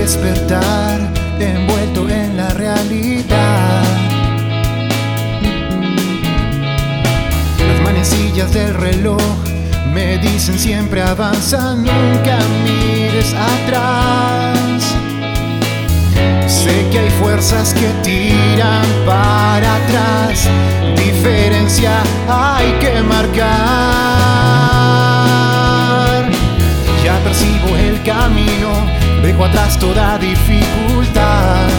despertar envuelto en la realidad. Las manecillas del reloj me dicen siempre avanza, nunca mires atrás. Sé que hay fuerzas que tiran para atrás, diferencia hay que marcar. Ya percibo el camino, dejo atrás toda dificultad.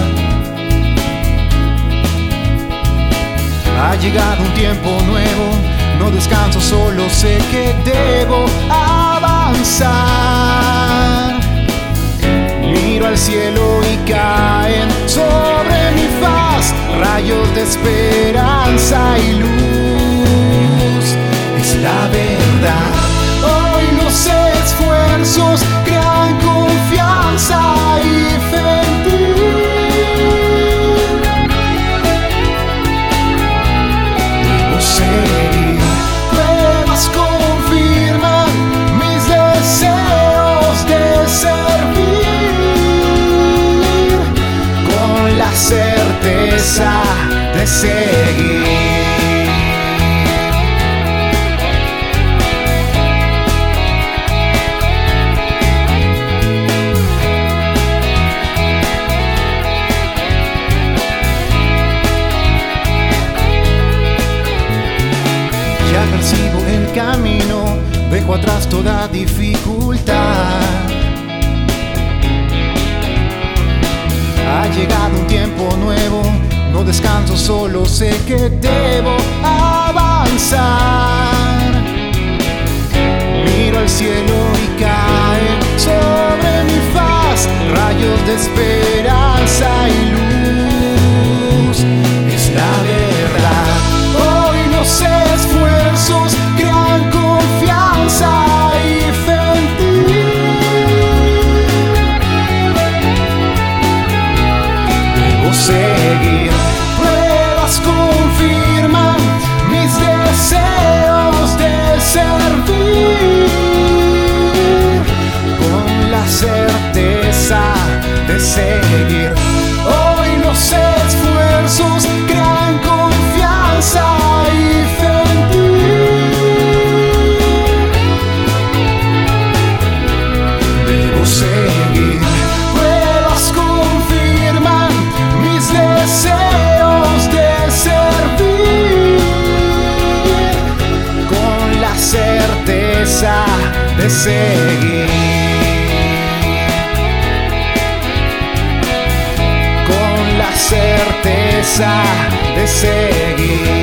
Ha llegado un tiempo nuevo, no descanso, solo sé que debo avanzar. Miro al cielo y caen sobre mi faz rayos de esperanza y luz. Es la verdad. Hoy los esfuerzos crean confianza y fe en ti. Debo seguir. Pruebas confirman mis deseos de servir, con la certeza de seguir. Ya percibo el camino, dejo atrás toda dificultad. Ha llegado un tiempo nuevo, no descanso, solo sé que debo avanzar. Miro al cielo y caen sobre mi faz rayos de esperanza y luz. Es la verdad. Hoy los esfuerzos crean confianza y fe en ti. Debo seguir. Pruebas confirman mis deseos de servir, con la certeza de seguir. Hoy los esfuerzos crean confianza y fe en ti. Debo seguir. Pruebas confirman mis deseos de servir, con la certeza de seguir. Con la certeza de seguir.